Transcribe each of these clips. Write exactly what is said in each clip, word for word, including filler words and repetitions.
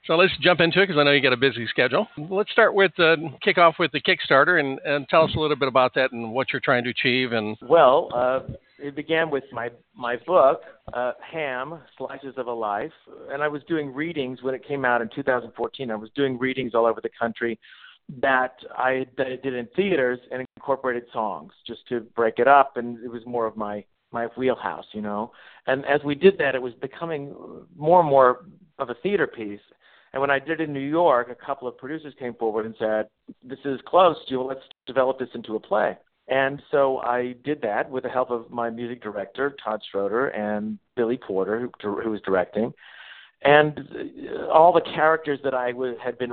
So let's jump into it because I know you got a busy schedule. Let's start with uh, kick off with the Kickstarter and, and tell us a little bit about that and what you're trying to achieve. And well, uh, it began with my my book, uh, Ham: Slices of a Life, and I was doing readings when it came out in two thousand fourteen. I was doing readings all over the country that I, that I did in theaters and incorporated songs just to break it up, and it was more of my my wheelhouse, you know. And as we did that, it was becoming more and more of a theater piece. And when I did it in New York, a couple of producers came forward and said, this is close, you let's develop this into a play. And so I did that with the help of my music director, Todd Schroeder, and Billy Porter, who, who was directing. And all the characters that I w- had been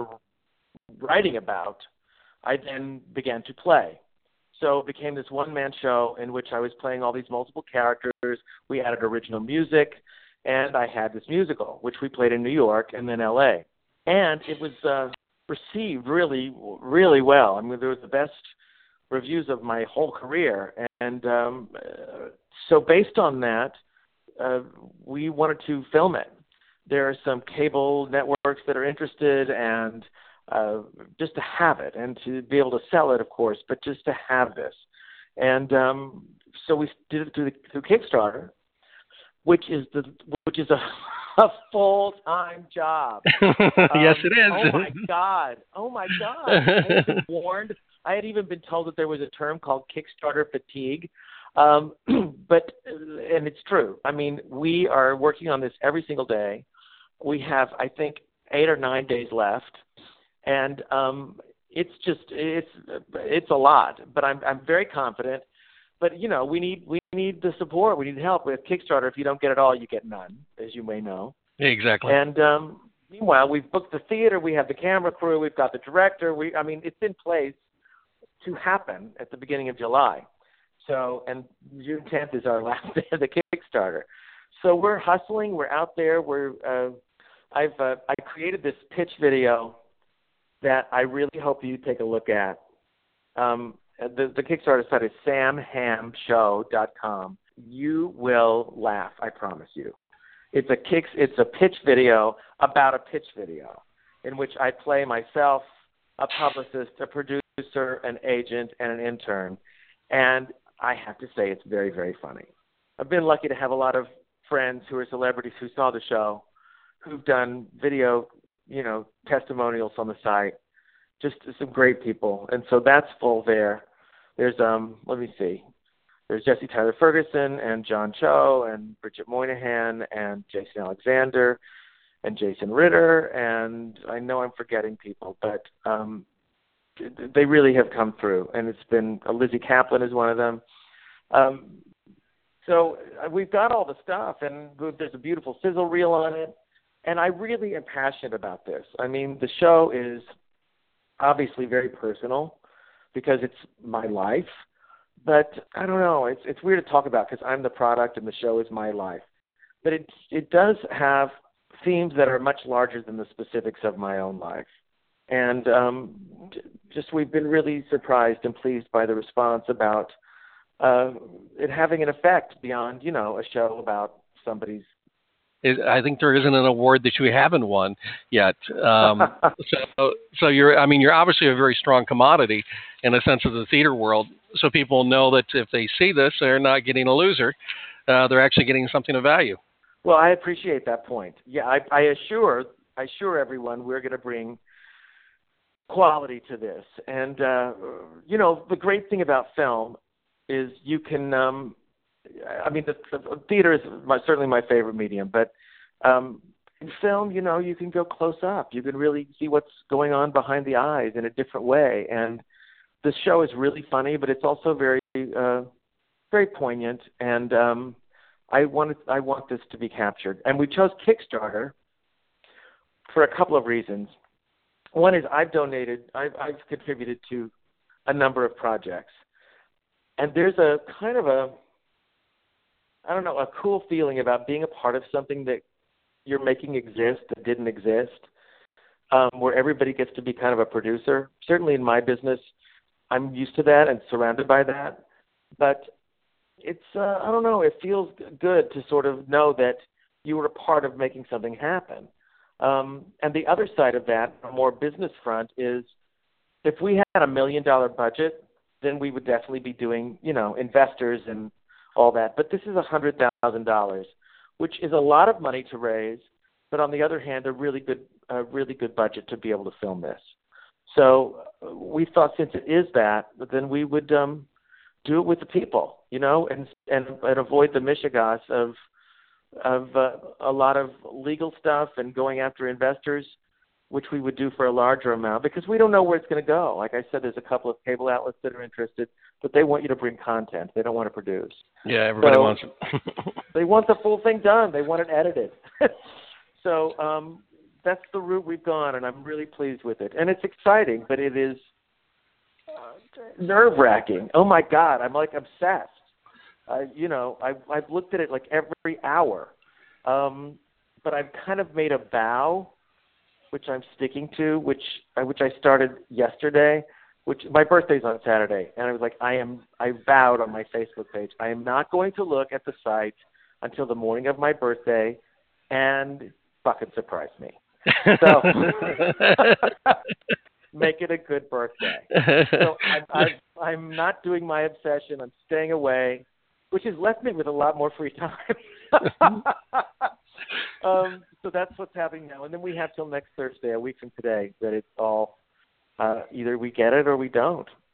writing about, I then began to play. So it became this one-man show in which I was playing all these multiple characters. We added original music, and I had this musical, which we played in New York and then L A. And it was uh, received really, really well. I mean, there was the best reviews of my whole career. And um, so based on that, uh, we wanted to film it. There are some cable networks that are interested, and uh, just to have it and to be able to sell it, of course, but just to have this. And um, so we did it through, the, through Kickstarter, which is the which is a, a full-time job. Yes, um, it is. Oh my God! Oh my God! I had been warned. I had even been told that there was a term called Kickstarter fatigue. Um, but and it's true. I mean, we are working on this every single day. We have, I think, eight or nine days left, and um, it's just it's it's a lot. But I'm I'm very confident. But you know, we need we need the support. We need help with Kickstarter. If you don't get it all, you get none, as you may know. Exactly. And um, meanwhile, we've booked the theater. We have the camera crew. We've got the director. We I mean, it's in place to happen at the beginning of July. So, and June tenth is our last day of the Kickstarter. So we're hustling. We're out there. We're uh, I've uh, I created this pitch video that I really hope you take a look at. Um, the, the Kickstarter site is sam ham show dot com. You will laugh, I promise you. It's a kicks. It's a pitch video about a pitch video in which I play myself, a publicist, a producer, an agent, and an intern. And I have to say it's very, very funny. I've been lucky to have a lot of friends who are celebrities who saw the show, who've done video, you know, testimonials on the site. Just some great people. And so that's full there. There's, um, let me see. There's Jesse Tyler Ferguson and John Cho and Bridget Moynihan and Jason Alexander and Jason Ritter. And I know I'm forgetting people, but um, they really have come through. And it's been, uh, Lizzie Kaplan is one of them. Um, so uh, we've got all the stuff, and there's a beautiful sizzle reel on it. And I really am passionate about this. I mean, the show is obviously very personal because it's my life. But I don't know. It's it's weird to talk about because I'm the product and the show is my life. But it it does have themes that are much larger than the specifics of my own life. And um, just we've been really surprised and pleased by the response about uh, it having an effect beyond, you know, a show about somebody's. It, I think there isn't an award that you haven't won yet. Um, so, so you're, I mean, you're obviously a very strong commodity in a sense of the theater world. So people know that if they see this, they're not getting a loser. Uh, they're actually getting something of value. Well, I appreciate that point. Yeah, I, I assure, I assure everyone we're going to bring quality to this. And, uh, you know, the great thing about film is you can, um, I mean, the, the theater is my, certainly my favorite medium, but um, in film, you know, you can go close up. You can really see what's going on behind the eyes in a different way. And this show is really funny, but it's also very, uh, very poignant. And um, I wanted, I want this to be captured. And we chose Kickstarter for a couple of reasons. One is I've donated, I've, I've contributed to a number of projects, and there's a kind of a I don't know, a cool feeling about being a part of something that you're making exist that didn't exist, um, where everybody gets to be kind of a producer. Certainly in my business, I'm used to that and surrounded by that. But it's, uh, I don't know, it feels good to sort of know that you were a part of making something happen. Um, and the other side of that, a more business front, is if we had a million dollar budget, then we would definitely be doing, you know, investors and all that. But this is a hundred thousand dollars, which is a lot of money to raise. But on the other hand, a really good, a really good budget to be able to film this. So uh, we thought since it is that, then we would um, do it with the people, you know, and and, and avoid the mishigas of of uh, a lot of legal stuff and going after investors, which we would do for a larger amount, because we don't know where it's going to go. Like I said, there's a couple of cable outlets that are interested, but they want you to bring content. They don't want to produce. Yeah, everybody so wants it. They want the full thing done. They want it edited. so um, that's the route we've gone, and I'm really pleased with it. And it's exciting, but it is uh, nerve-wracking. Oh, my God, I'm like obsessed. Uh, you know, I've, I've looked at it like every hour. Um, but I've kind of made a vow, which I'm sticking to, which uh, which I started yesterday, which my birthday's on Saturday. And I was like, I am, I vowed on my Facebook page, I am not going to look at the site until the morning of my birthday and fucking surprise me. So make it a good birthday. So I'm, I'm, I'm not doing my obsession. I'm staying away, which has left me with a lot more free time. um, so that's what's happening now. And then we have till next Thursday, a week from today, that it's all uh, either we get it or we don't.